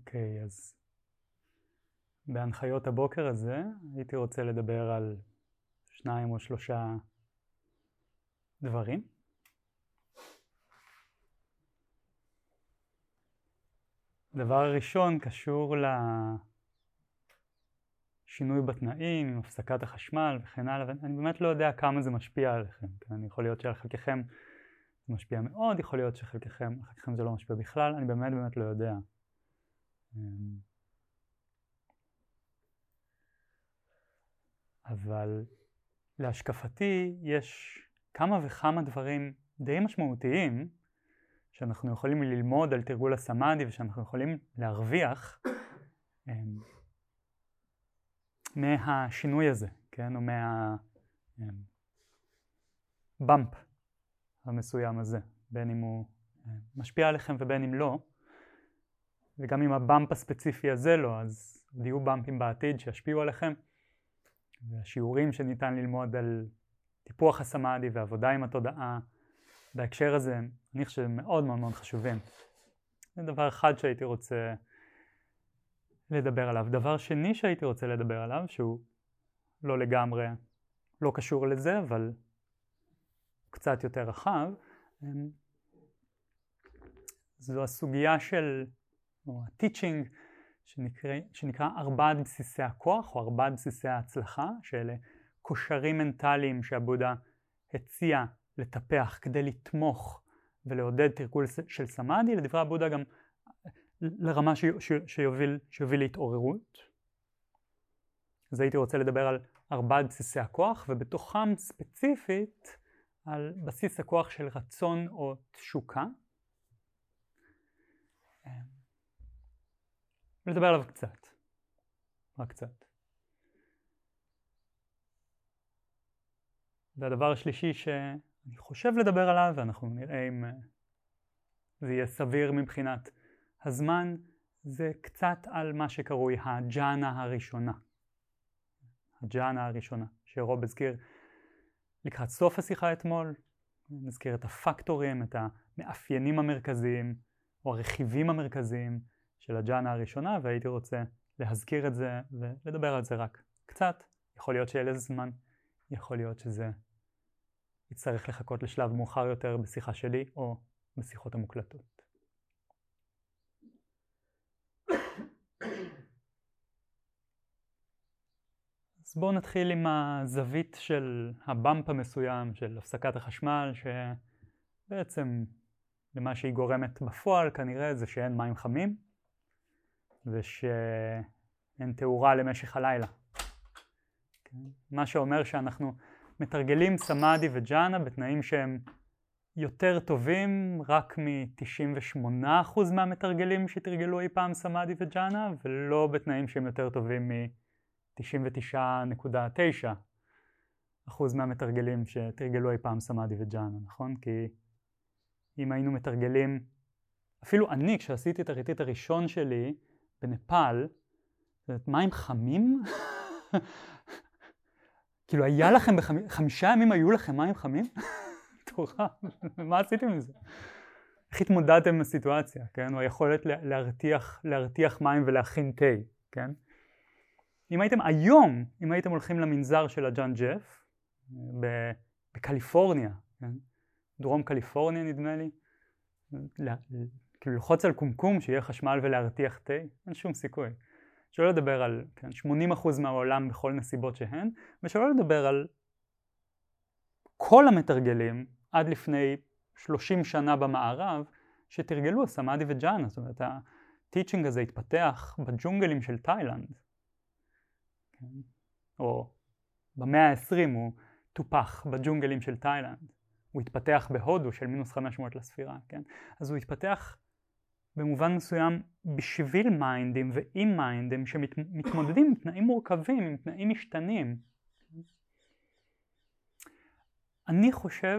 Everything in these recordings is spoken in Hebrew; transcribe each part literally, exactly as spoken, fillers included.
אוקיי, אז בהנחיות הבוקר הזה הייתי רוצה לדבר על שניים או שלושה דברים. הדבר הראשון קשור לשינוי בתנאים, עם הפסקת החשמל וכן הלאה, ואני באמת לא יודע כמה זה משפיע עליכם. כן? יכול להיות שעל חלקכם זה משפיע מאוד, יכול להיות שחלקכם חלקכם זה לא משפיע בכלל, אני באמת באמת לא יודע. אבל להשקפתי יש כמה וכמה דברים די משמעותיים שאנחנו יכולים ללמוד על תרגול הסמאדי ושאנחנו יכולים להרוויח מהשינוי הזה, כן? או מהבמפ המסוים הזה, בין אם הוא משפיע עליכם ובין אם לא. וגם אם הבמפ הספציפי הזה לא, אז יהיו במפים בעתיד שישפיעו עליכם. והשיעורים שניתן ללמוד על טיפוח הסמאדי ועבודה עם התודעה, בהקשר הזה, אני חושב שהם מאוד מאוד מאוד חשובים. זה דבר אחד שהייתי רוצה לדבר עליו. דבר שני שהייתי רוצה לדבר עליו, שהוא לא לגמרי, לא קשור לזה, אבל קצת יותר רחב, זו הסוגיה של, או הטיצ'ינג, שנקרא, שנקרא ארבעת בסיסי הכוח, או ארבעת בסיסי ההצלחה, שאלה קושרים מנטליים שהבודה הציע לטפח כדי לתמוך ולעודד תרגול של סמאדי, לדברי הבודה גם לרמה ש, ש, שיוביל, שיוביל להתעוררות. אז הייתי רוצה לדבר על ארבעת בסיסי הכוח, ובתוכם ספציפית על בסיס הכוח של רצון או תשוקה. ולדבר עליו קצת, רק קצת. והדבר השלישי שאני חושב לדבר עליו, ואנחנו נראה אם זה יהיה סביר מבחינת הזמן, זה קצת על מה שקרוי הג'אנה הראשונה. הג'אנה הראשונה, שרוב הזכיר לקראת סוף השיחה אתמול, נזכיר את הפקטורים, את המאפיינים המרכזיים, או הרכיבים המרכזיים, של הג'אנה הראשונה, והייתי רוצה להזכיר את זה ולדבר על זה רק קצת. יכול להיות שיהיה לזה זמן, יכול להיות שזה יצטרך לחכות לשלב מאוחר יותר בשיחה שלי או בשיחות המוקלטות. אז בואו נתחיל עם הזווית של הבמפ המסוים של הפסקת החשמל, שבעצם למה שהיא גורמת בפועל כנראה זה שאין מים חמים, ושאין תאורה למשך הלילה. מה שאומר שאנחנו מתרגלים סמאדי וג'אנה בתנאים שהם יותר טובים רק מ-תשעים ושמונה אחוז מהמתרגלים שתרגלו אי פעם סמאדי וג'אנה, ולא בתנאים שהם יותר טובים מ-תשעים ותשע נקודה תשע אחוז מהמתרגלים שתרגלו אי פעם סמאדי וג'אנה, נכון? כי אם היינו מתרגלים, אפילו אני כשעשיתי את הריטריט הראשון שלי, בנפאל, מים חמים? כאילו היה לכם, בחמ... חמישה ימים היו לכם מים חמים? תורה, מה עשיתם עם זה? איך התמודדתם עם הסיטואציה, כן? או היכולת להרתיח, להרתיח מים ולהכין תה, כן? אם הייתם היום, אם הייתם הולכים למנזר של הג'אן ג'ף, בקליפורניה, כן? דרום קליפורניה נדמה לי, כאילו ללחוץ על קומקום שיהיה חשמל ולהרתיח תה, אין שום סיכוי. שלא לדבר על כן, שמונים אחוז מהעולם בכל נסיבות שהן, ושלא לדבר על כל המתרגלים עד לפני שלושים שנה במערב, שתרגלו סמאדי וג'אנה. זאת אומרת, הטיצ'ינג הזה התפתח בג'ונגלים של תאילנד, כן? או במאה ה-עשרים הוא טופח בג'ונגלים של תאילנד. הוא התפתח בהודו של מינוס חמש מאות לספירה, כן? אז הוא התפתח במובן מסוים בשביל מיינדים ועם מיינדים שמתמודדים עם תנאים מורכבים, עם תנאים משתנים. אני חושב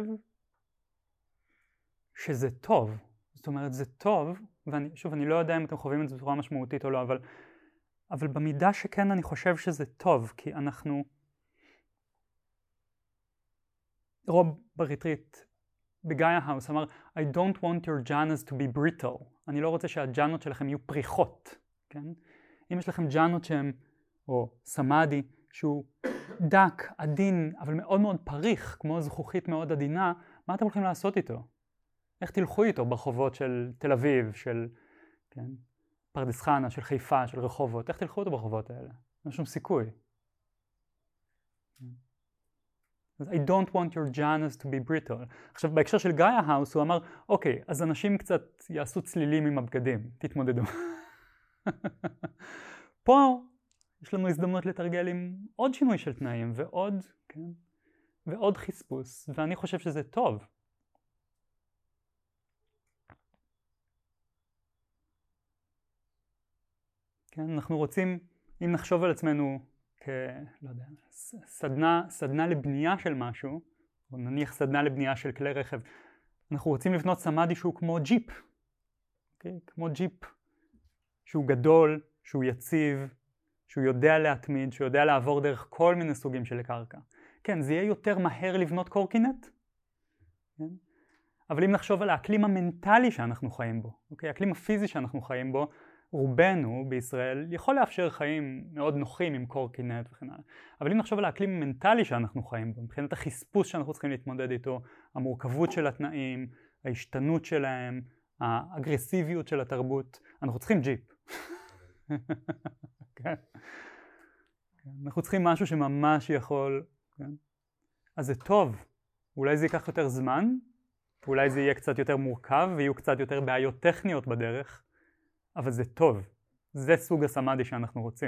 שזה טוב. זאת אומרת, זה טוב, ושוב, אני לא יודע אם אתם חווים את זה בצורה משמעותית או לא, אבל, אבל במידה שכן אני חושב שזה טוב, כי אנחנו... רוב בריטריט בגאיה האוס אמר, I don't want your jhanas to be brittle. אני לא רוצה שהג'אנות שלכם יהיו פריחות, כן? אם יש לכם ג'אנות שהם, או סמאדי, שהוא דק, עדין, אבל מאוד מאוד פריך, כמו זכוכית מאוד עדינה, מה אתם הולכים לעשות איתו? איך תלכו איתו ברחובות של תל אביב, של, כן, פרדס חנה, של חיפה, של רחובות? איך תלכו איתו ברחובות האלה? אין שום סיכוי. I don't want your Janus to be brittle. עכשיו, בהקשר של גאיה האוס, הוא אמר, אוקיי, אז אנשים קצת יעשו צלילים עם הבגדים, תתמודדו. פה יש לנו הזדמנות לתרגל עם עוד שינוי של תנאים, ועוד, כן, ועוד חספוס, ואני חושב שזה טוב. כן, אנחנו רוצים, אם נחשוב על עצמנו כ... לא יודע, סדנה, סדנה לבנייה של משהו, או נניח סדנה לבנייה של כלי רכב, אנחנו רוצים לבנות סמאדי שהוא כמו ג'יפ, אוקיי? כמו ג'יפ, שהוא גדול, שהוא יציב, שהוא יודע להתמיד, שהוא יודע לעבור דרך כל מיני סוגים של קרקע. כן, זה יהיה יותר מהר לבנות קורקינט, כן? אבל אם נחשוב על האקלים המנטלי שאנחנו חיים בו, אוקיי? האקלים הפיזי שאנחנו חיים בו, רובנו בישראל יכול לאפשר חיים מאוד נוחים עם קורקינט וכן הלאה. אבל אם נחשוב על האקלים המנטלי שאנחנו חיים בו, מבחינת החספוס שאנחנו צריכים להתמודד איתו, המורכבות של התנאים, ההשתנות שלהם, האגרסיביות של התרבות, אנחנו צריכים ג'יפ. כן. אנחנו צריכים משהו שממש יכול, כן? אז זה טוב. אולי זה ייקח יותר זמן, אולי זה יהיה קצת יותר מורכב, ויהיו קצת יותר בעיות טכניות בדרך, אבל זה טוב. זה סוג הסמאדי שאנחנו רוצים.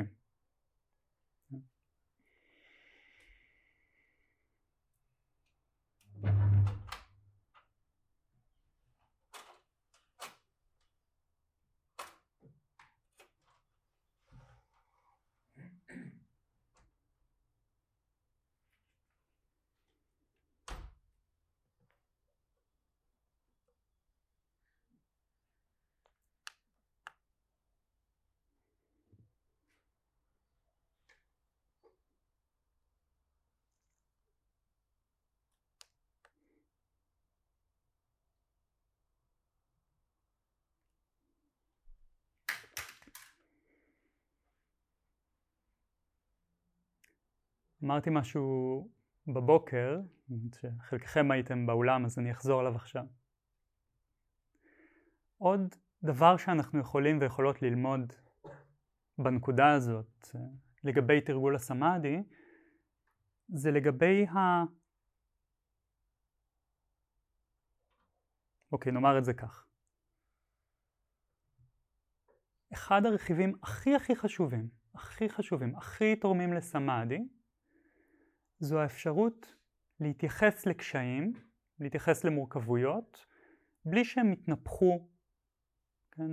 אמרתי משהו בבוקר, שחלקכם הייתם באולם, אז אני אחזור עליו עכשיו. עוד דבר שאנחנו יכולים ויכולות ללמוד בנקודה הזאת, לגבי תרגול הסמאדי, זה לגבי ה... אוקיי, נאמר את זה כך. אחד הרכיבים הכי הכי חשובים, הכי חשובים, הכי תורמים לסמאדי, זו האפשרות להתייחס לקשיים, להתייחס למורכבויות, בלי שהם מתנפחו, כן,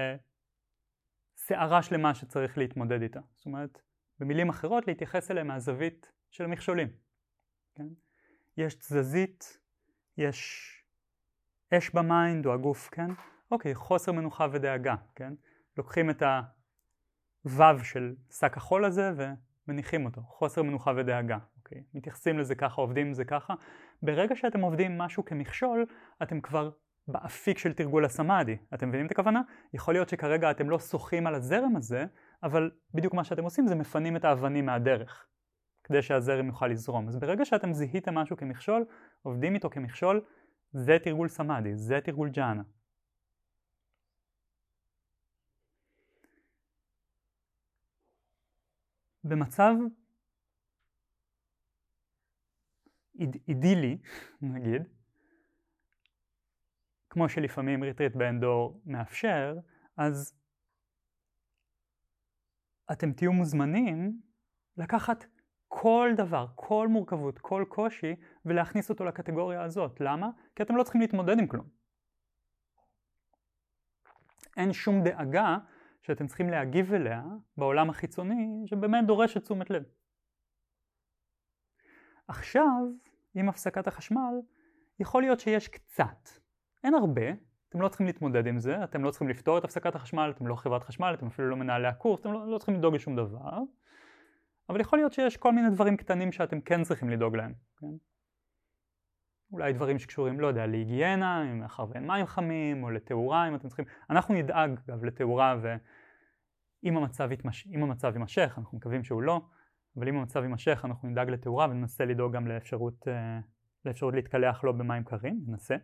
לסערה שלמה שצריך להתמודד איתה. זאת אומרת, במילים אחרות, להתייחס אליהם מהזווית של המכשולים. כן? יש תזזית, יש אש במיינד או הגוף, כן? אוקיי, חוסר מנוחה ודאגה, כן? לוקחים את הוו של שק החול הזה ומניחים אותו, חוסר מנוחה ודאגה. אוקיי, מתייחסים לזה ככה, עובדים לזה ככה. ברגע שאתם עובדים משהו כמכשול, אתם כבר באפיק של תרגול הסמאדי. אתם מבינים את הכוונה? יכול להיות שכרגע אתם לא שוחים על הזרם הזה, אבל בדיוק מה שאתם עושים זה מפנים את האבנים מהדרך, כדי שהזרם יוכל לזרום. אז ברגע שאתם זיהיתם משהו כמכשול, עובדים איתו כמכשול, זה תרגול סמאדי, זה תרגול ג'אנה. במצב איד, אידילי, נגיד, כמו שלפעמים ריטריט באין דור מאפשר, אז אתם תהיו מוזמנים לקחת כל דבר, כל מורכבות, כל קושי, ולהכניס אותו לקטגוריה הזאת. למה? כי אתם לא צריכים להתמודד עם כלום. אין שום דאגה שאתם צריכים להגיב אליה בעולם החיצוני, שבאמת דורש את תשומת לב. עכשיו, עם הפסקת החשמל, יכול להיות שיש קצת. אין הרבה, אתם לא צריכים להתמודד עם זה, אתם לא צריכים לפתור את הפסקת החשמל, אתם לא חברת חשמל, אתם אפילו לא מנהלי הקורס, אתם לא, לא צריכים לדאוג לשום דבר. אבל יכול להיות שיש כל מיני דברים קטנים שאתם כן צריכים לדאוג להם. כן? אולי דברים שקשורים, לא יודע, להיגיינה, מאחר ואין מים חמים, או לתאורה, אם אתם צריכים. אנחנו נדאג, אגב, לתאורה, אם המצב יתמש... אם המצב יימשך, אנחנו מקווים שהוא לא, אבל אם המצב יימשך אנחנו נדאג לתאורה וננסה לדאוג גם לאפשרות, לאפשרות להתקלח לא במים קרים, ננסה.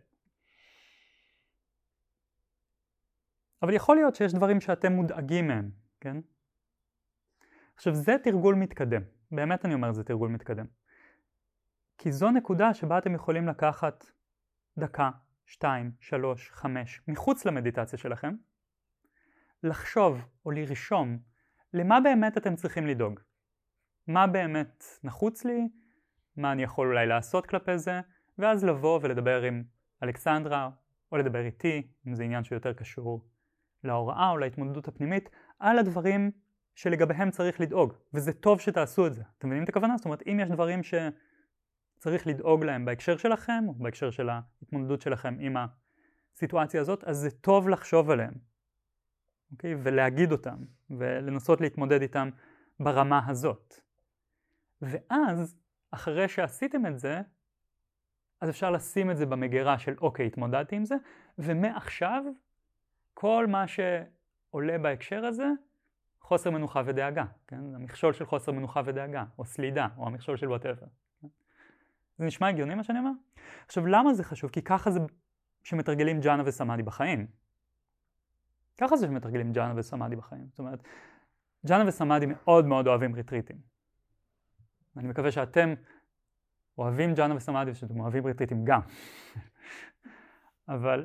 אבל יכול להיות שיש דברים שאתם מודאגים מהם, כן? עכשיו זה תרגול מתקדם, באמת אני אומר זה תרגול מתקדם. כי זו נקודה שבה אתם יכולים לקחת דקה, שתיים, שלוש, חמש, מחוץ למדיטציה שלכם, לחשוב או לרשום למה באמת אתם צריכים לדאוג. מה באמת נחוץ לי, מה אני יכול אולי לעשות כלפי זה, ואז לבוא ולדבר עם אלכסנדרה, או לדבר איתי, אם זה עניין שיותר קשור להוראה או להתמודדות הפנימית, על הדברים שלגביהם צריך לדאוג, וזה טוב שתעשו את זה. אתם מבינים את הכוונה? זאת אומרת, אם יש דברים שצריך לדאוג להם בהקשר שלכם, או בהקשר של ההתמודדות שלכם עם הסיטואציה הזאת, אז זה טוב לחשוב עליהם, אוקיי? ולהגיד אותם, ולנסות להתמודד איתם ברמה הזאת. ואז, אחרי שעשיתם את זה, אז אפשר לשים את זה במגירה של אוקיי, התמודדתי עם זה, ומעכשיו, כל מה שעולה בהקשר הזה, חוסר מנוחה ודאגה, כן? המכשול של חוסר מנוחה ודאגה, או סלידה, או המכשול של whatever. זה נשמע הגיוני מה שאני אומר? עכשיו, למה זה חשוב? כי ככה זה שמתרגלים ג'אנה וסמאדי בחיים. ככה זה שמתרגלים ג'אנה וסמאדי בחיים. זאת אומרת, ג'אנה וסמאדי מאוד מאוד אוהבים ריטריטים. אני מקווה שאתם אוהבים ג'אנה וסמאדי ושאתם אוהבים ריטריטים גם. אבל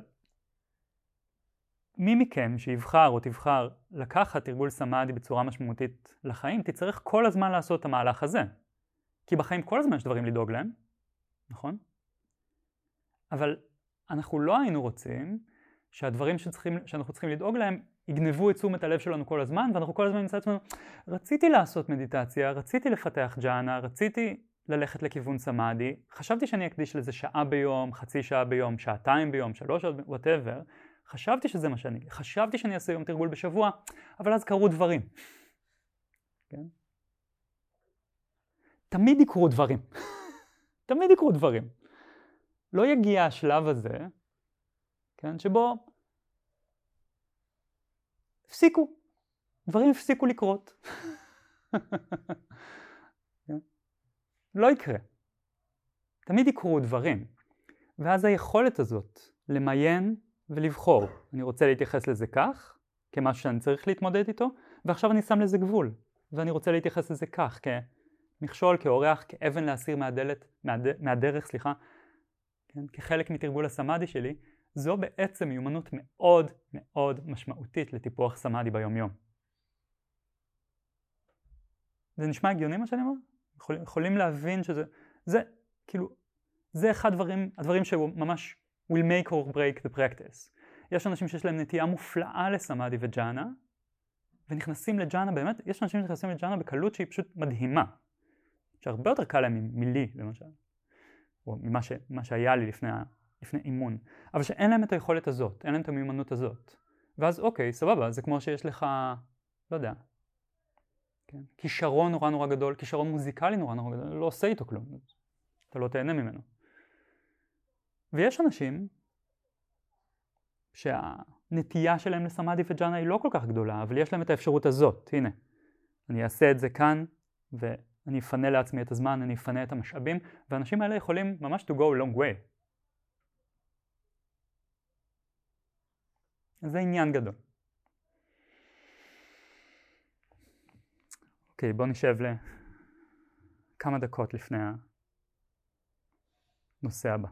מי מכם שיבחר או תבחר לקחת תרגול סמאדי בצורה משמעותית לחיים, תצטרך כל הזמן לעשות את המהלך הזה. כי בחיים כל הזמן יש דברים לדאוג להם, נכון? אבל אנחנו לא היינו רוצים שהדברים שצריכים, שאנחנו צריכים לדאוג להם יגנבו את תשומת הלב שלנו כל הזמן, ואנחנו כל הזמן נמצא עצמנו, רציתי לעשות מדיטציה, רציתי לפתח ג'אנה, רציתי ללכת לכיוון סמאדי, חשבתי שאני אקדיש לזה שעה ביום, חצי שעה ביום, שעתיים ביום, שלוש שעות, whatever, חשבתי שזה מה שאני, חשבתי שאני אעשה יום תרגול בשבוע, אבל אז קרו דברים. כן? תמיד יקרו דברים. תמיד יקרו דברים. לא יגיע השלב הזה, כן, שבו הפסיקו, דברים הפסיקו לקרות. כן? לא יקרה. תמיד יקרו דברים. ואז היכולת הזאת למיין ולבחור. אני רוצה להתייחס לזה כך, כמשהו שאני צריך להתמודד איתו, ועכשיו אני שם לזה גבול. ואני רוצה להתייחס לזה כך, כמכשול, כאורח, כאבן להסיר מהדלת, מהד... מהדרך, סליחה, כן? כחלק מתרגול הסמאדי שלי, זו בעצם מיומנות מאוד מאוד משמעותית לטיפוח סמאדי ביום-יום. זה נשמע הגיוני מה שאני אומר? יכול, יכולים להבין שזה, זה, כאילו, זה אחד הדברים, הדברים שהוא ממש will make or break the practice. יש אנשים שיש להם נטייה מופלאה לסמאדי וג'אנה, ונכנסים לג'אנה, באמת, יש אנשים שנכנסים לג'אנה בקלות שהיא פשוט מדהימה. שהרבה יותר קל להם מלי, למשל. או ממה ש, מה שהיה לי לפני, לפני אימון. אבל שאין להם את היכולת הזאת, אין להם את המיומנות הזאת. ואז אוקיי, סבבה, זה כמו שיש לך, לא יודע, כן? כישרון נורא נורא גדול, כישרון מוזיקלי נורא נורא גדול, לא עושה איתו כלום. אתה לא תהנה ממנו. ויש אנשים שהנטייה שלהם לסמאדי וג'אנה היא לא כל כך גדולה, אבל יש להם את האפשרות הזאת. הנה, אני אעשה את זה כאן, ואני אפנה לעצמי את הזמן, אני אפנה את המשאבים, והאנשים האלה יכולים ממש to go a long way. זה עניין גדול. אוקיי, בואו נשב לכמה דקות לפני הנושא הבא.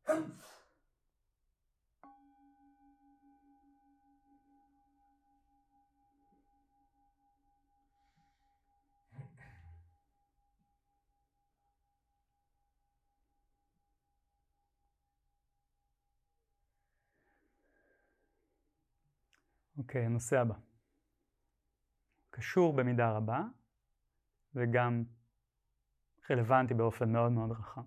אוקיי, הנושא הבא. קשור במידה רבה, וגם רלוונטי באופן מאוד מאוד רחב.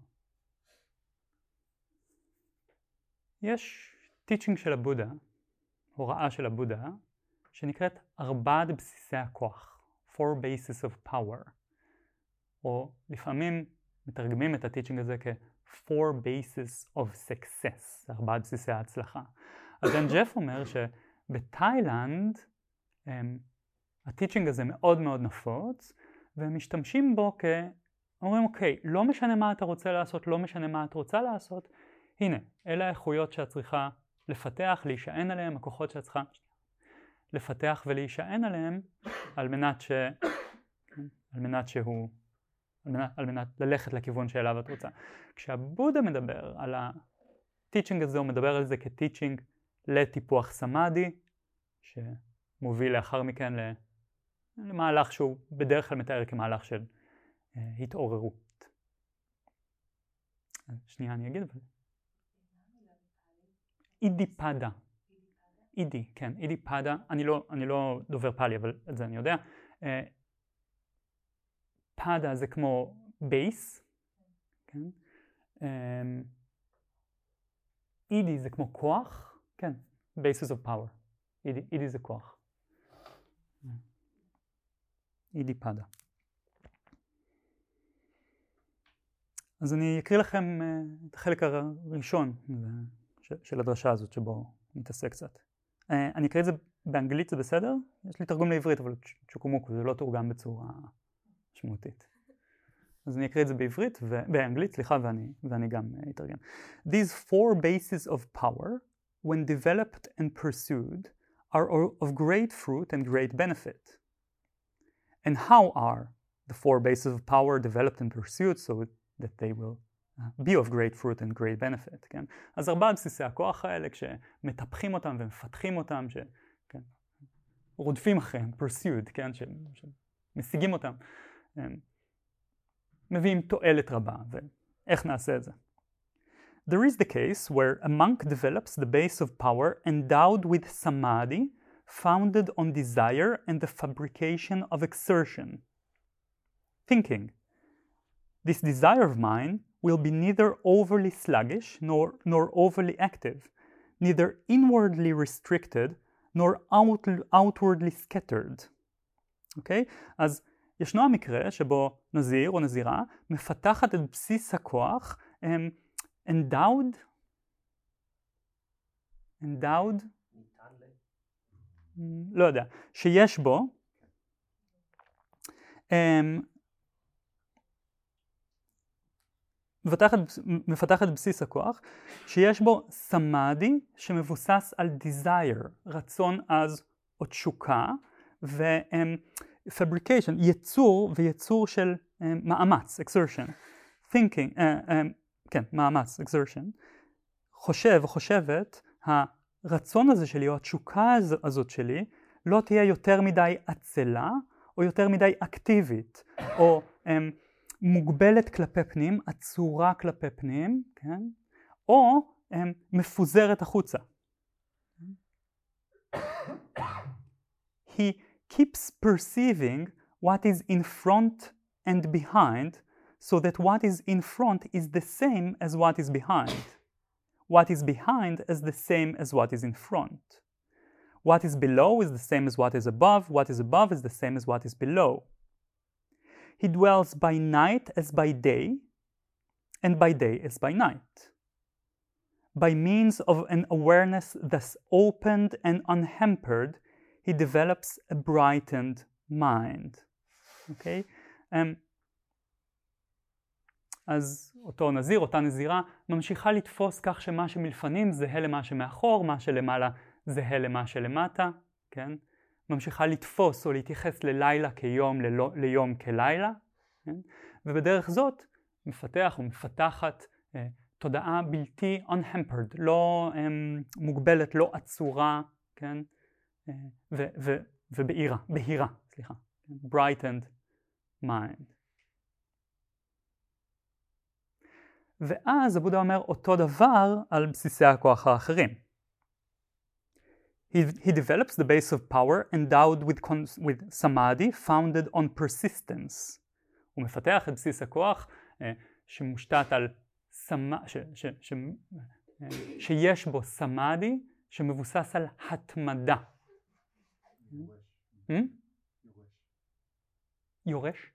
יש טיצ'ינג של הבודה, הוראה של הבודה, שנקראת ארבעת בסיסי הכוח, four bases of power, או לפעמים מתרגמים את הטיצ'ינג הזה כ-four bases of success, ארבעת בסיסי ההצלחה. אז דן ג'ף אומר שבתאילנד הטיצ'ינג הזה מאוד מאוד נפוץ, והם משתמשים בו כ... אומרים, אוקיי, לא משנה מה אתה רוצה לעשות, לא משנה מה את רוצה לעשות, הנה, אלה האיכויות שאת צריכה לפתח, להישען עליהם, הכוחות שאת צריכה לפתח ולהישען עליהם, על מנת ש... על מנת שהוא... על מנת, על מנת ללכת לכיוון שאליו את רוצה. כשהבודה מדבר על הטיצ'ינג הזה, הוא מדבר על זה כטיצ'ינג לטיפוח סמאדי, שמוביל לאחר מכן למהלך שהוא בדרך כלל מתאר כמהלך של uh, התעוררות. שנייה אני אגיד, אבל... אידיפדה. אידי, כן, אידיפדה. אני לא, אני לא דובר פאלי, אבל את זה אני יודע. Uh, פדה זה כמו בייס, כן? Um, אידי זה כמו כוח, כן, bases of power. אידי, אידי זה כוח. אידי פדה. אז אני אקריא לכם uh, את החלק הראשון של, של הדרשה הזאת שבו נתעסק קצת. Uh, אני אקריא את זה באנגלית, זה בסדר? יש לי תרגום לעברית, אבל צ'וקומוקו, זה לא תורגם בצורה משמעותית. אז אני אקריא את זה בעברית, ו... באנגלית, סליחה, ואני, ואני גם uh, אתרגם. These four bases of power, when developed and pursued, are of great fruit and great benefit. And how are the four bases of power developed and pursued so that they will be of great fruit and great benefit? כן? אז ארבעה בסיסי הכוח האלה, כשמטפחים אותם ומפתחים אותם, ש... כן? רודפים אחריהם, pursued, כן? ש... שמשיגים אותם, מביאים תועלת רבה, ואיך נעשה את זה? There is the case where a monk develops the base of power endowed with samadhi, founded on desire and the fabrication of exertion. Thinking, this desire of mine will be neither overly sluggish nor, nor overly active, neither inwardly restricted nor out, outwardly scattered. Okay? אז ישנו המקרה שבו נזיר או נזירה מפתחת את בסיס הכוח, um, endowed, endowed, לא יודע, שיש בו, um, מפתחת, מפתחת את בסיס הכוח, שיש בו סמאדי שמבוסס על desire, רצון עז או תשוקה, ו... Um, fabrication, יצור ויצור של um, מאמץ, exertion, thinking, uh, um, כן, מאמץ, exertion, חושב או חושבת, הרצון הזה שלי או התשוקה הזאת שלי לא תהיה יותר מדי עצלה או יותר מדי אקטיבית, או um, מוגבלת כלפי פנים, עצורה כלפי פנים, כן? או um, מפוזרת החוצה. He keeps perceiving what is in front and behind, so that what is in front is the same as what is behind. What is behind is the same as what is in front. What is below is the same as what is above. What is above is the same as what is below. He dwells by night as by day, and by day as by night. By means of an awareness thus opened and unhampered, he develops a brightened mind. Okay? Um, אז אותו נזיר, אותה נזירה, ממשיכה לתפוס כך שמה שמלפנים זהה למה שמאחור, מה שלמעלה זהה למה שלמטה, כן? ממשיכה לתפוס או להתייחס ללילה כיום, ללא, ליום כלילה, כן? ובדרך זאת מפתח או מפתחת אה, תודעה בלתי unhampered, לא um, מוגבלת, לא עצורה, כן? Uh, ו- ו- ובהירה, בהירה, סליחה. brightened mind. ואז הבודה אומר אותו דבר על בסיסי הכוח האחרים. He, he develops the base of power endowed with, with samadhi founded on persistence. הוא מפתח את בסיס הכוח uh, שמושתת על סמא, ש, ש, ש, uh, שיש בו סמאדי שמבוסס על התמדה. יורש. יורש?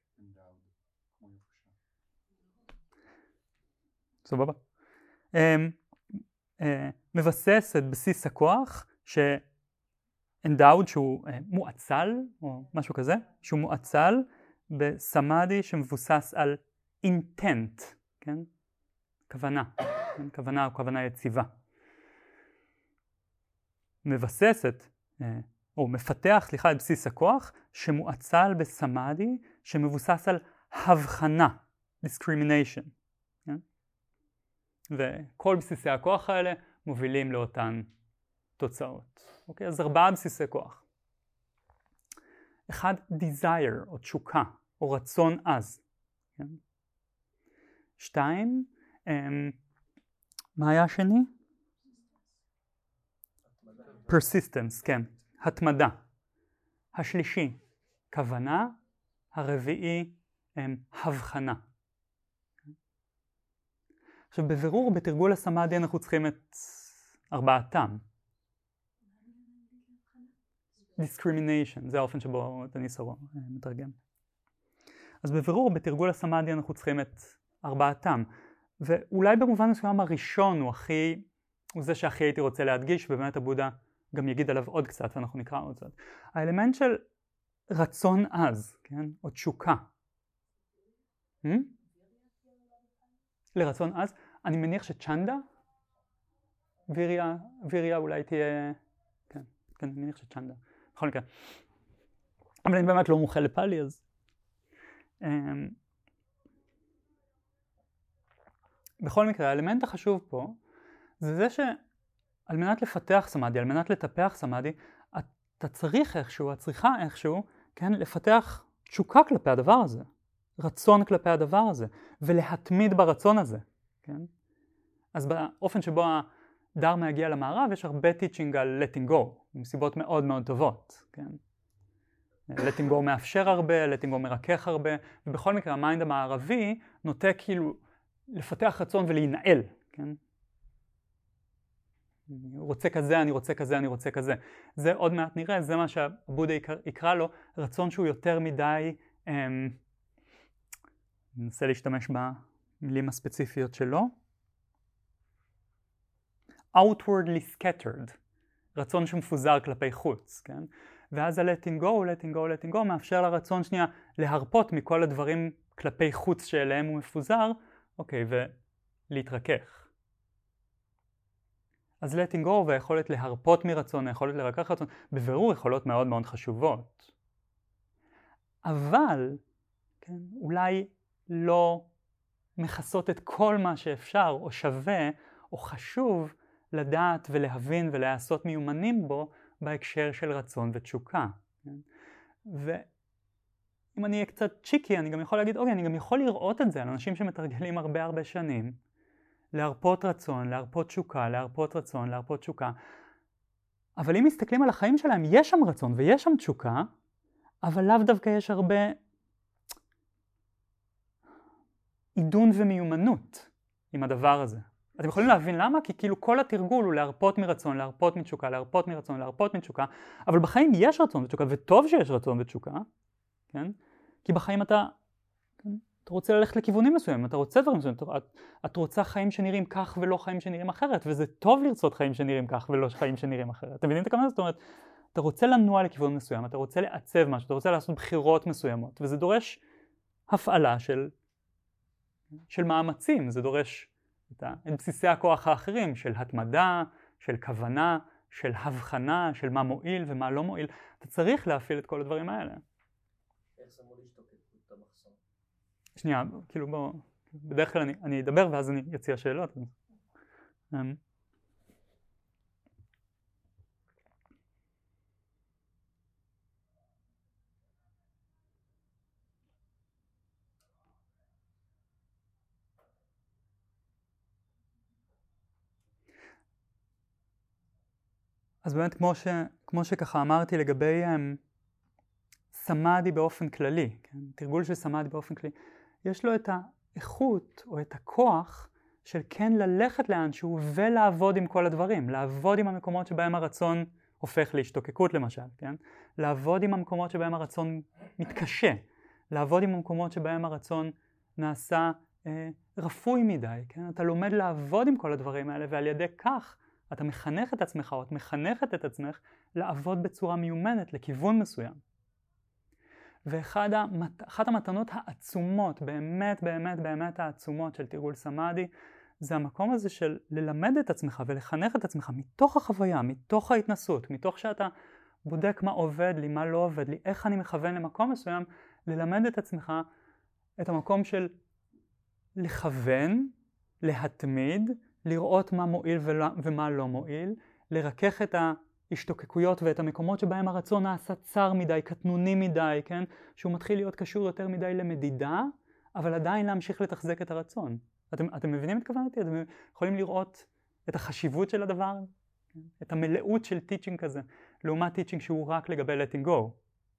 סבבה. Um, uh, מבסס את בסיס הכוח ש-endowed שהוא uh, מואצל או משהו כזה, שהוא מואצל בסמאדי שמבוסס על intent, כן? כוונה, כן? כוונה או כוונה יציבה. מבססת uh, או מפתח, סליחה, את בסיס הכוח שמואצל בסמאדי שמבוסס על הבחנה, discrimination. כן? וכל בסיסי הכוח האלה מובילים לאותן תוצאות. אוקיי? אז ארבעה בסיסי כוח. אחד, desire או תשוקה או רצון עז. כן? שתיים, um, מה היה השני? persistence, כן. התמדה. השלישי, כוונה. הרביעי, um, הבחנה. עכשיו בבירור בתרגול הסמאדי אנחנו צריכים את ארבעתם. discrimination, זה האופן שבו תניסרו מתרגם. אז בבירור בתרגול הסמאדי אנחנו צריכים את ארבעתם. ואולי במובן מסוים הראשון הוא הכי, הוא זה שהכי הייתי רוצה להדגיש, ובאמת הבודה גם יגיד עליו עוד קצת ואנחנו נקרא עוד קצת. האלמנט של רצון עז, כן? או תשוקה. Hmm? לרצון עז, אני מניח שצ'נדה, ויריה, ויריה אולי תהיה, כן, כן, אני מניח שצ'נדה, בכל מקרה. אבל אני באמת לא מוחה לפאלי, אז... Um, בכל מקרה, האלמנט החשוב פה, זה זה שעל מנת לפתח סמאדי, על מנת לטפח סמאדי, אתה צריך איכשהו, את צריכה איכשהו, כן, לפתח תשוקה כלפי הדבר הזה. רצון כלפי הדבר הזה, ולהתמיד ברצון הזה, כן? אז באופן שבו הדרמה הגיע למערב, יש הרבה teaching על letting go, עם סיבות מאוד מאוד טובות, כן? letting go מאפשר הרבה, letting go מרכך הרבה, ובכל מקרה המיינד המערבי נוטה כאילו לפתח רצון ולהינעל, כן? אני רוצה כזה, אני רוצה כזה, אני רוצה כזה. זה עוד מעט נראה, זה מה שהבודה יקרא לו, רצון שהוא יותר מדי... אמ, ננסה להשתמש במילים הספציפיות שלו. outwardly scattered, רצון שמפוזר כלפי חוץ, כן? ואז ה-letting go, letting go, letting go, מאפשר לרצון שנייה להרפות מכל הדברים כלפי חוץ שאליהם הוא מפוזר, אוקיי, ולהתרכך. אז letting go והיכולת להרפות מרצון, היכולת לרכך רצון, בבירור יכולות מאוד מאוד חשובות. אבל, כן, אולי לא מכסות את כל מה שאפשר או שווה או חשוב לדעת ולהבין ולעשות מיומנים בו בהקשר של רצון ותשוקה. ואם אני אהיה קצת צ'יקי אני גם יכול להגיד, אוקיי, אני גם יכול לראות את זה על אנשים שמתרגלים הרבה הרבה שנים, להרפות רצון, להרפות תשוקה, להרפות רצון, להרפות תשוקה. אבל אם מסתכלים על החיים שלהם, יש שם רצון ויש שם תשוקה, אבל לאו דווקא יש הרבה עידון ומיומנות עם הדבר הזה. אתם יכולים להבין למה? כי כאילו כל התרגול הוא להרפות מרצון, להרפות מתשוקה, להרפות מרצון, להרפות מתשוקה, אבל בחיים יש רצון ותשוקה, וטוב שיש רצון ותשוקה, כן? כי בחיים אתה, כן? אתה רוצה ללכת לכיוונים מסוימים, אתה רוצה דברים מסוימים, את, את רוצה חיים שנראים כך ולא חיים שנראים אחרת, וזה טוב לרצות חיים שנראים כך ולא חיים שנראים אחרת. אתם מבינים את הכוונה? זאת אומרת, אתה רוצה לנוע לכיוון מסוים, אתה רוצה לעצב משהו, אתה רוצה לעשות בחירות מסוימות, וזה דורש הפעלה של של מאמצים, זה דורש את בסיסי הכוח האחרים, של התמדה, של כוונה, של הבחנה, של מה מועיל ומה לא מועיל. אתה צריך להפעיל את כל הדברים האלה. איך זה מוליש את המחסום? שנייה, כאילו בוא, בדרך כלל אני, אני אדבר ואז אני אציע שאלות. Um, אז באמת כמו, ש, כמו שככה אמרתי לגבי um, סמאדי באופן כללי, כן? תרגול של סמאדי באופן כללי, יש לו את האיכות או את הכוח של כן ללכת לאנשהו ולעבוד עם כל הדברים, לעבוד עם המקומות שבהם הרצון הופך להשתוקקות למשל, כן? לעבוד עם המקומות שבהם הרצון מתקשה, לעבוד עם המקומות שבהם הרצון נעשה אה, רפוי מדי, כן? אתה לומד לעבוד עם כל הדברים האלה ועל ידי כך אתה מחנך את עצמך או את מחנכת את עצמך לעבוד בצורה מיומנת לכיוון מסוים. ואחת המת... המתנות העצומות, באמת באמת באמת העצומות של תרגול סמאדי, זה המקום הזה של ללמד את עצמך ולחנך את עצמך מתוך החוויה, מתוך ההתנסות, מתוך שאתה בודק מה עובד לי, מה לא עובד לי, איך אני מכוון למקום מסוים, ללמד את עצמך את המקום של לכוון, להתמיד, לראות מה מועיל ומה לא מועיל, לרכך את ההשתוקקויות ואת המקומות שבהם הרצון נעשה צר מדי, קטנוני מדי, כן? שהוא מתחיל להיות קשור יותר מדי למדידה, אבל עדיין להמשיך לתחזק את הרצון. אתם, אתם מבינים את כוונתי? אתם יכולים לראות את החשיבות של הדבר? את המלאות של טיצ'ינג כזה, לעומת טיצ'ינג שהוא רק לגבי letting go.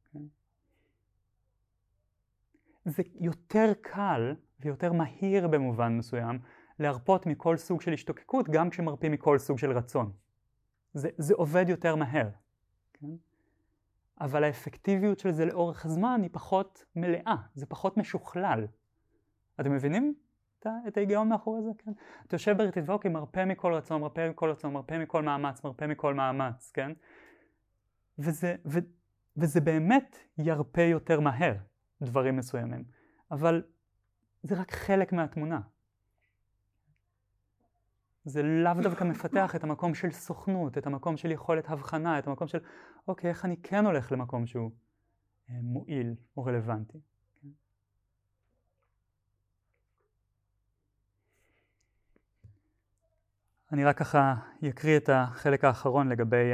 זה יותר קל ויותר מהיר במובן מסוים, להרפות מכל סוג של השתוקקות, גם כשמרפים מכל סוג של רצון. זה, זה עובד יותר מהר. כן? אבל האפקטיביות של זה לאורך הזמן היא פחות מלאה, זה פחות משוכלל. אתם מבינים את, את ההיגיון מאחורי זה? כן? אתה יושב ברטיבה, אוקיי, מרפא מכל רצון, מרפא מכל רצון, מרפא מכל מאמץ, מרפא מכל מאמץ, כן? וזה, ו, וזה באמת ירפא יותר מהר דברים מסוימים. אבל זה רק חלק מהתמונה. זה לאו דווקא מפתח את המקום של סוכנות, את המקום של יכולת הבחנה, את המקום של, אוקיי, איך אני כן הולך למקום שהוא מועיל או רלוונטי. כן? אני רק ככה יקריא את החלק האחרון לגבי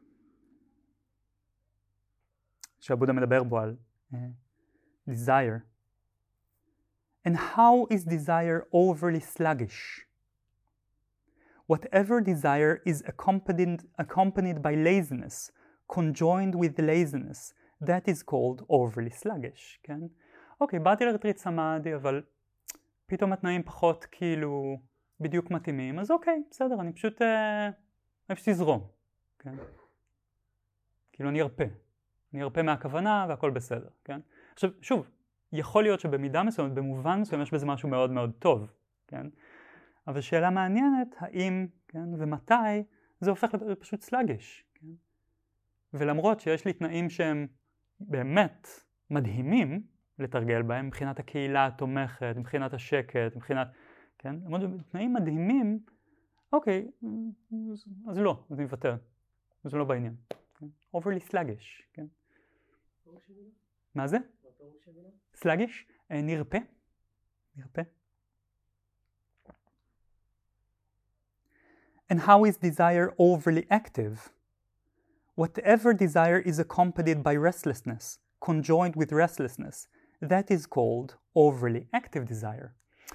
שהבודה מדבר בו על uh, desire. And how is desire overly sluggish? Whatever desire is accompanied, accompanied by laziness, conjoined with laziness, that is called overly sluggish, כן? אוקיי, באתי לרטריט סמאדי, אבל פתאום התנאים פחות כאילו בדיוק מתאימים, אז אוקיי, בסדר, אני פשוט, אה, אני פשוט אזרום, כן? כאילו אני ארפה, אני ארפה מהכוונה והכל בסדר, כן? עכשיו, שוב, יכול להיות שבמידה מסוימת, במובן מסוים, יש בזה משהו מאוד מאוד טוב, כן? אבל שאלה מעניינת, האם, כן, ומתי, זה הופך להיות פשוט סלאגיש, כן? ולמרות שיש לי תנאים שהם באמת מדהימים לתרגל בהם, מבחינת הקהילה התומכת, מבחינת השקט, מבחינת, כן? למרות תנאים מדהימים, אוקיי, אז, אז לא, אז נוותר. זה לא בעניין. כן? overly sluggish, כן? מה זה? סלאגיש? נרפה. נרפה. And how is desire overly active? Whatever desire is accompanied by restlessness, conjoined with restlessness, that is called overly active desire.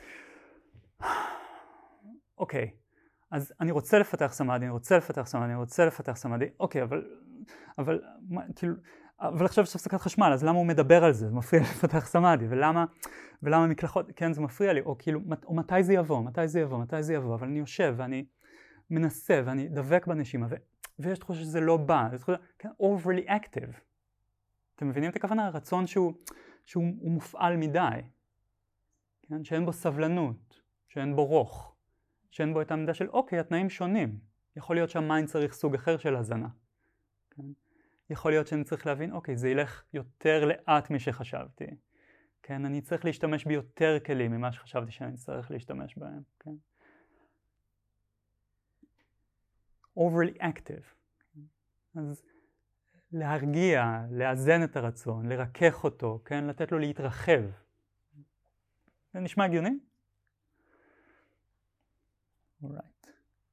אוקיי, okay, אז אני רוצה לפתח סמאדי, אני רוצה לפתח סמאדי, אני רוצה לפתח סמאדי, אוקיי, okay, אבל, אבל, מה, כאילו, אבל עכשיו יש הפסקת חשמל, אז למה הוא מדבר על זה? זה מפריע לפתח סמאדי, ולמה, ולמה מקלחות, כן, זה מפריע לי, או כאילו, או מתי זה יבוא, מתי זה יבוא, מתי זה יבוא, אבל אני יושב ואני מנסה ואני דבק בנשימה, ו... ויש תחושה שזה לא בא, זה תחושה, כן, overly active. אתם מבינים את הכוונה? הרצון שהוא, שהוא מופעל מדי, כן? שאין בו סבלנות, שאין בו רוך, שאין בו את העמדה של, אוקיי, התנאים שונים. יכול להיות שהמיינד צריך סוג אחר של הזנה. כן? יכול להיות שאני צריך להבין, אוקיי, זה ילך יותר לאט משחשבתי. כן? אני צריך להשתמש ביותר כלים ממה שחשבתי שאני צריך להשתמש בהם. כן? overly active. אז להרגיע, לאזן את הרצון, לרכך אותו, כן? לתת לו להתרחב. זה נשמע הגיוני? All right.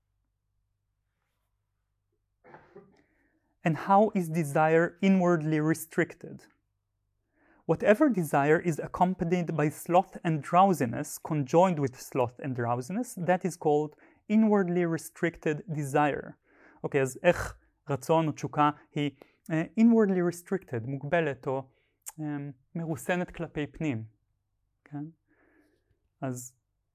And how is desire inwardly restricted? Whatever desire is accompanied by sloth and drowsiness, conjoined with sloth and drowsiness, that is called inwardly restricted desire. אוקיי, אז איך רצון או תשוקה היא uh, inwardly restricted, מוגבלת או um, מרוסנת כלפי פנים. כן? אז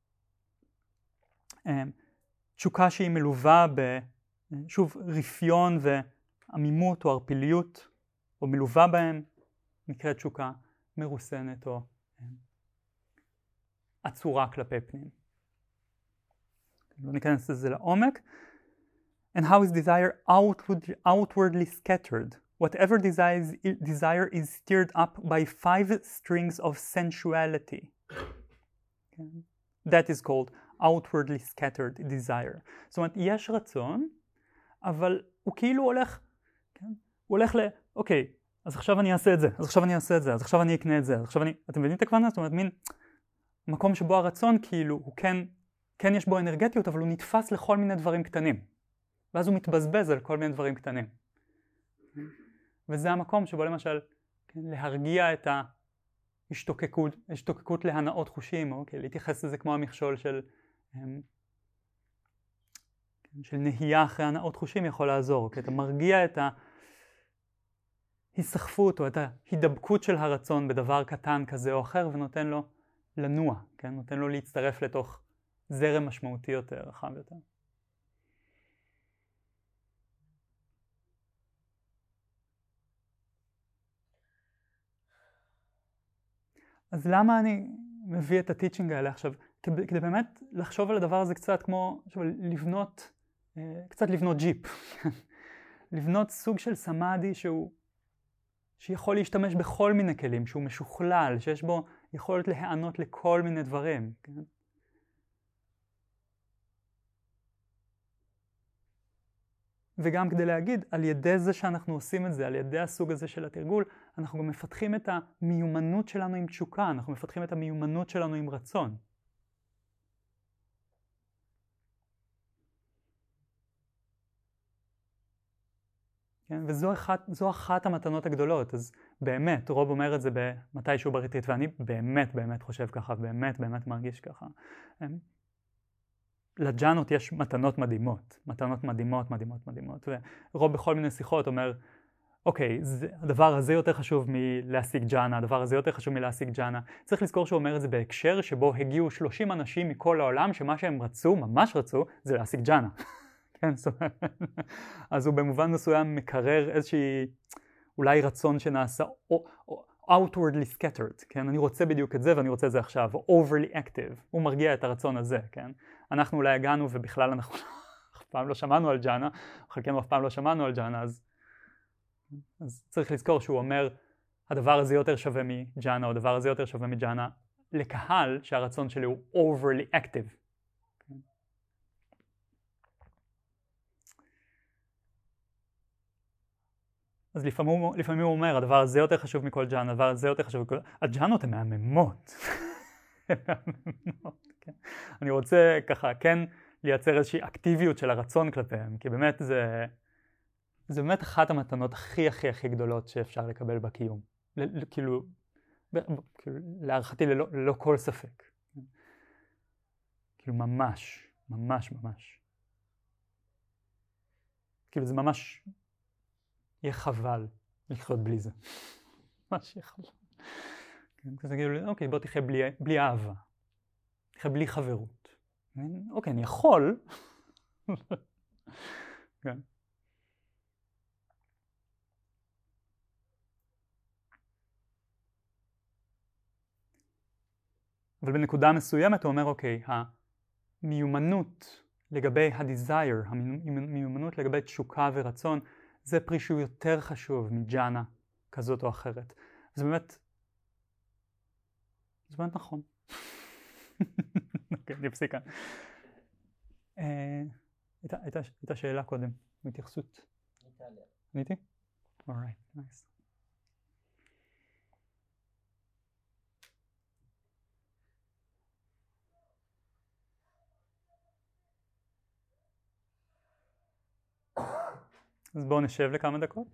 um, תשוקה שהיא מלווה ב, שוב, רפיון ועמימות או ערפיליות, או מלווה בהם, נקראת תשוקה מרוסנת או עצורה כלפי פנים. לא ניכנס לזה לעומק. And how is desire outward, outwardly scattered? Whatever desires, desire is stirred up by five strings of sensuality. Okay. That is called outwardly scattered desire. זאת אומרת, יש רצון, אבל הוא כאילו הולך, כן? הוא הולך ל... אוקיי, אז עכשיו אני אעשה את זה, אז עכשיו אני אעשה את זה, אז עכשיו אני אקנה את זה, אז עכשיו אני... אתם מבינים את הכוונה? זאת אומרת, מין מקום שבו הרצון כאילו, הוא כן, כן יש בו אנרגטיות, אבל הוא נתפס לכל מיני דברים קטנים. ואז הוא מתבזבז על כל מיני דברים קטנים. וזה המקום שבו למשל, כן, להרגיע את ההשתוקקות, השתוקקות להנאות חושים, או כן, להתייחס לזה כמו המכשול של, של נהייה אחרי הנאות חושים יכול לעזור. כי אתה מרגיע את ה... היסחפות או את ההידבקות של הרצון בדבר קטן כזה או אחר ונותן לו לנוע, כן? נותן לו להצטרף לתוך זרם משמעותי יותר, רחב יותר. אז למה אני מביא את הטיצ'ינג האלה עכשיו? כדי, כדי באמת לחשוב על הדבר הזה קצת כמו לבנות, קצת לבנות ג'יפ. לבנות סוג של סמאדי שהוא שיכול להשתמש בכל מיני כלים, שהוא משוכלל, שיש בו יכולת להיענות לכל מיני דברים. כן? וגם כדי להגיד, על ידי זה שאנחנו עושים את זה, על ידי הסוג הזה של התרגול, אנחנו גם מפתחים את המיומנות שלנו עם תשוקה, אנחנו מפתחים את המיומנות שלנו עם רצון. כן? וזו אחת, זו אחת המתנות הגדולות. אז באמת, רוב אומר את זה במתישהו בריטריט, ואני באמת באמת חושב ככה, באמת באמת מרגיש ככה. לג'אנות יש מתנות מדהימות, מתנות מדהימות, מדהימות, מדהימות. ורוב בכל מיני שיחות אומר, אוקיי, זה, הדבר הזה יותר חשוב מלהשיג ג'אנה, הדבר הזה יותר חשוב מלהשיג ג'אנה. צריך לזכור שהוא אומר את זה בהקשר שבו הגיעו שלושים אנשים מכל העולם, שמה שהם רצו, ממש רצו, זה להשיג ג'אנה. כן, זאת אומרת, אז הוא במובן מסוים מקרר איזושהי, אולי רצון שנעשה, או, או, outwardly scattered, כן? אני רוצה בדיוק את זה ואני רוצה את זה עכשיו, או overly active, הוא מרגיע את הרצון הזה, כן? אנחנו אולי הגענו ובכלל אנחנו אף פעם לא שמענו על ג'אנה, חלקנו אף פעם לא שמענו על ג'אנה, אז, אז צריך לזכור שהוא אומר, הדבר הזה יותר שווה מג'אנה, או הדבר הזה יותר שווה מג'אנה, לקהל שהרצון שלי הוא overly active. אז לפעמים, לפעמים הוא אומר, הדבר הזה יותר חשוב מכל ג'אנה, הדבר הזה יותר חשוב מכל... הג'אנות הן מהממות. הן מהממות, כן. אני רוצה ככה, כן, לייצר איזושהי אקטיביות של הרצון כלפיהם, כי באמת זה, זה באמת אחת המתנות הכי הכי הכי גדולות שאפשר לקבל בקיום. ל, כאילו, ב, ב, כאילו, להערכתי ללא, ללא כל ספק. כאילו ממש, ממש ממש. כאילו זה ממש... יהיה חבל לחיות בלי זה. ממש יהיה חבל. כן, כזה כאילו, אוקיי, בוא תחיה בלי, בלי אהבה. תחיה בלי חברות. אוקיי, אני יכול. כן. אבל בנקודה מסוימת הוא אומר, אוקיי, המיומנות לגבי ה-desire, המיומנות לגבי תשוקה ורצון, זה פרי שהוא יותר חשוב מג'אנה כזאת או אחרת. זה באמת, זה באמת נכון. אוקיי, אני אפסיק כאן. הייתה שאלה קודם, התייחסות. עניתי? Alright, nice. אז בואו נשב לכמה דקות.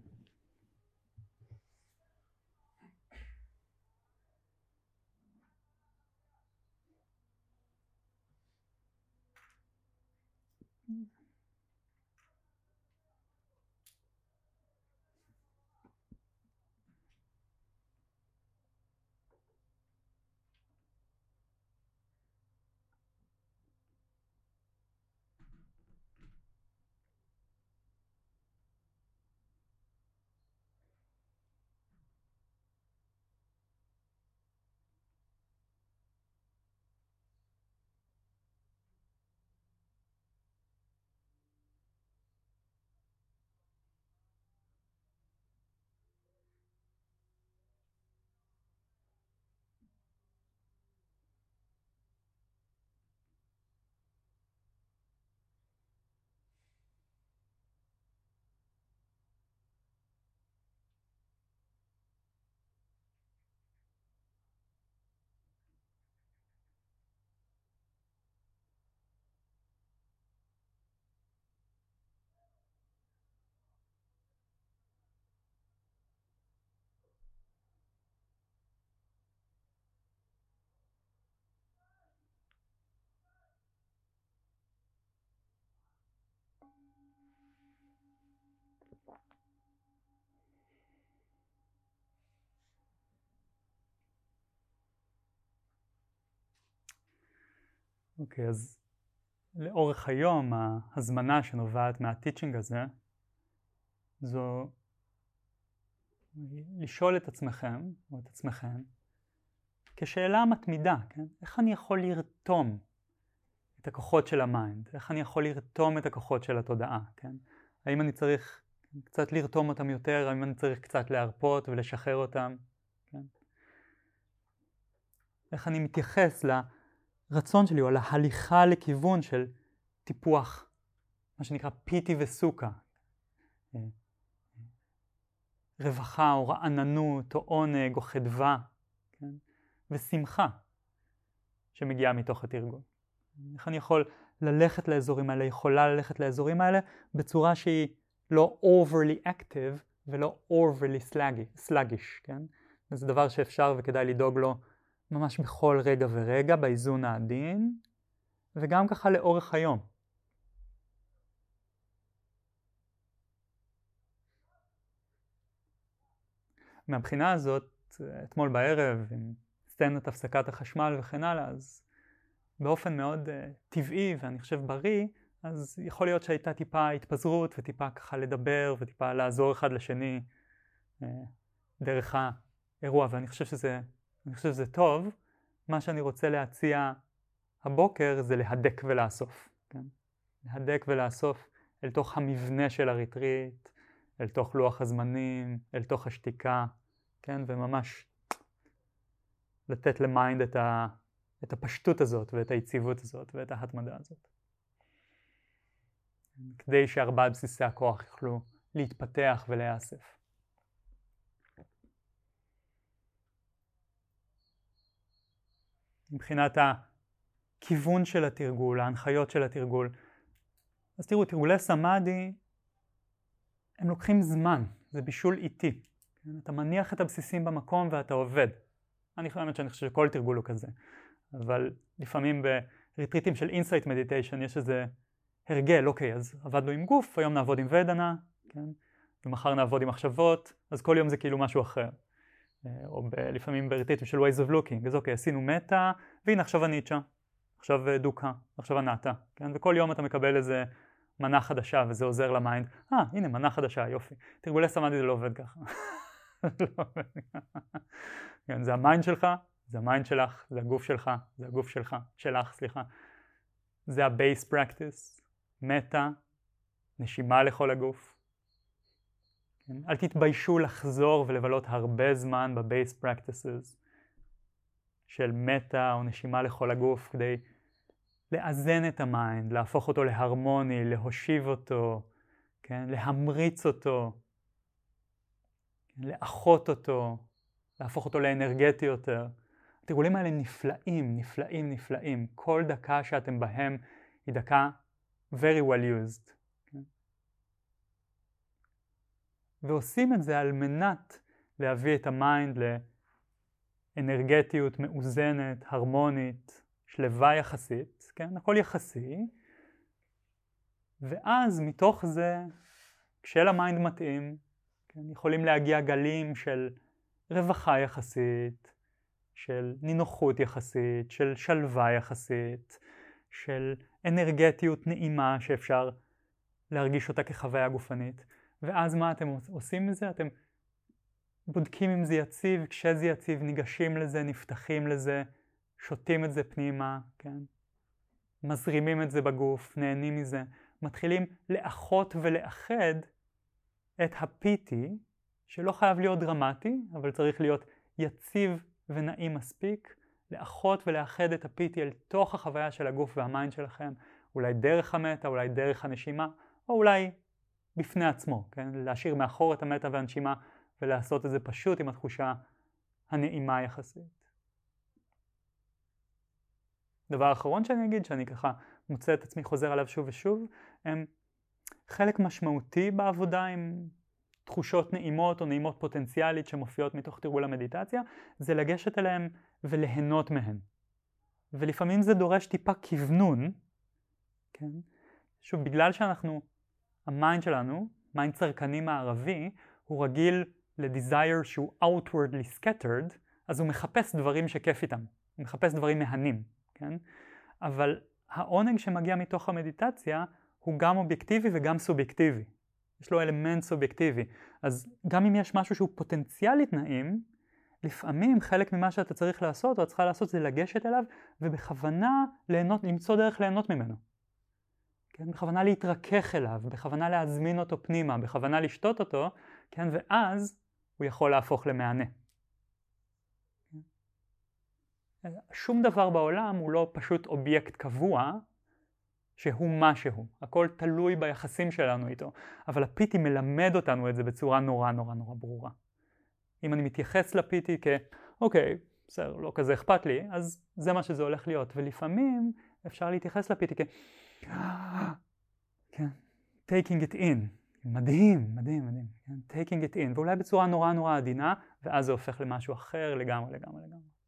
אוקיי, אז לאורך היום ההזמנה שנובעת מהטיצ'ינג הזה זו לשאול את עצמכם או את עצמכם כשאלה מתמידה, כן? איך אני יכול לרתום את הכוחות של המיינד? איך אני יכול לרתום את הכוחות של התודעה, כן? האם אני צריך קצת לרתום אותם יותר? האם אני צריך קצת להרפות ולשחרר אותם? כן? איך אני מתייחס לרצון שלי או להליכה לכיוון של טיפוח, מה שנקרא פיטי וסוקה, רווחה או רעננות או עונג או חדווה, כן? ושמחה שמגיעה מתוך התרגול. איך אני יכול ללכת לאזורים האלה, יכולה ללכת לאזורים האלה בצורה שהיא לא overly active ולא overly sluggish, כן? זה דבר שאפשר וכדאי לדאוג לו ממש בכל רגע ורגע, באיזון העדין, וגם ככה לאורך היום. מהבחינה הזאת, אתמול בערב, עם סצנת הפסקת החשמל וכן הלאה, אז באופן מאוד uh, טבעי ואני חושב בריא, אז יכול להיות שהייתה טיפה התפזרות וטיפה ככה לדבר וטיפה לעזור אחד לשני uh, דרך האירוע, ואני חושב שזה, אני חושב שזה טוב. מה שאני רוצה להציע הבוקר זה להדק ולאסוף, כן? להדק ולאסוף אל תוך המבנה של הריטריט, אל תוך לוח הזמנים, אל תוך השתיקה, כן? וממש לתת למיינד את ה... את הפשטות הזאת ואת היציבות הזאת ואת ההתמדה הזאת. כדי שארבעת בסיסי הכוח יוכלו להתפתח ולהיאסף. מבחינת הכיוון של התרגול, ההנחיות של התרגול. אז תראו, תרגולי סמאדי הם לוקחים זמן, זה בישול איטי. אתה מניח את הבסיסים במקום ואתה עובד. אני חושבת שאני חושב שכל תרגול הוא כזה. אבל לפעמים בריטריטים של אינסייט מדיטיישן יש איזה הרגל, אוקיי, אז עבדנו עם גוף, היום נעבוד עם ודנה, כן? ומחר נעבוד עם מחשבות, אז כל יום זה כאילו משהו אחר. או ב- לפעמים בריטריטים של ways of looking, אז אוקיי, עשינו מטה, והנה עכשיו הניטשה, עכשיו דוקה, עכשיו הנאטה, כן? וכל יום אתה מקבל איזה מנה חדשה וזה עוזר למיינד, אה, הנה מנה חדשה, יופי. תרגולי סמאדי זה לא עובד ככה. לא עובד ככה. כן, זה המיינד שלך, זה המיינד שלך, זה הגוף שלך, זה הגוף שלך, שלך, סליחה. זה ה-base practice, מטה, נשימה לכל הגוף. כן? אל תתביישו לחזור ולבלות הרבה זמן ב-base practices של מטה או נשימה לכל הגוף כדי לאזן את המיינד, להפוך אותו להרמוני, להושיב אותו, כן? להמריץ אותו, כן? לאחות אותו, להפוך אותו לאנרגטי יותר. התרגולים האלה נפלאים, נפלאים, נפלאים. כל דקה שאתם בהם היא דקה very well used. ועושים את זה על מנת להביא את המיינד לאנרגטיות מאוזנת, הרמונית, שלווה יחסית, כן? הכל יחסי. ואז מתוך זה, כשלמיינד מתאים, כן? יכולים להגיע גלים של רווחה יחסית, של נינוחות יחסית, של שלווה יחסית, של אנרגטיות נעימה שאפשר להרגיש אותה כחוויה גופנית. ואז מה אתם עושים מזה? אתם בודקים אם זה יציב, כשזה יציב ניגשים לזה, נפתחים לזה, שותים את זה פנימה, כן? מזרימים את זה בגוף, נהנים מזה, מתחילים לאחות ולאחד את הפיטי, שלא חייב להיות דרמטי, אבל צריך להיות יציב ונעים מספיק, לאחות ולאחד את הפיטי אל תוך החוויה של הגוף והמיינד שלכם, אולי דרך המטה, אולי דרך הנשימה, או אולי בפני עצמו, כן? להשאיר מאחור את המטה והנשימה ולעשות את זה פשוט עם התחושה הנעימה יחסית. דבר אחרון שאני אגיד, שאני ככה מוצא את עצמי חוזר עליו שוב ושוב, הם חלק משמעותי בעבודה עם תחושות נעימות או נעימות פוטנציאלית שמופיעות מתוך תרגול המדיטציה, זה לגשת אליהם וליהנות מהם. ולפעמים זה דורש טיפה כוונון, כן? שוב, בגלל שאנחנו, המיינד שלנו, מיינד צרכני מערבי, הוא רגיל לדזייר שהוא outwardly scattered, אז הוא מחפש דברים שכיף איתם, הוא מחפש דברים מהנים, כן? אבל העונג שמגיע מתוך המדיטציה הוא גם אובייקטיבי וגם סובייקטיבי. יש לו אלמנט סובייקטיבי. אז גם אם יש משהו שהוא פוטנציאלית נעים, לפעמים חלק ממה שאתה צריך לעשות או את צריכה לעשות זה לגשת אליו ובכוונה ליהנות, למצוא דרך ליהנות ממנו. כן? בכוונה להתרכך אליו, בכוונה להזמין אותו פנימה, בכוונה לשתות אותו, כן? ואז הוא יכול להפוך למענה. שום דבר בעולם הוא לא פשוט אובייקט קבוע שהוא משהו. הכל תלוי ביחסים שלנו איתו. אבל הפיטי מלמד אותנו את זה בצורה נורא נורא נורא ברורה. אם אני מתייחס לפיטי כ, אוקיי, בסדר, לא כזה אכפת לי, אז זה מה שזה הולך להיות. ולפעמים אפשר להתייחס לפיטי כ, כן, taking it in. מדהים, מדהים, מדהים. כן? taking it in. ואולי בצורה נורא נורא עדינה, ואז זה הופך למשהו אחר לגמרי לגמרי לגמרי.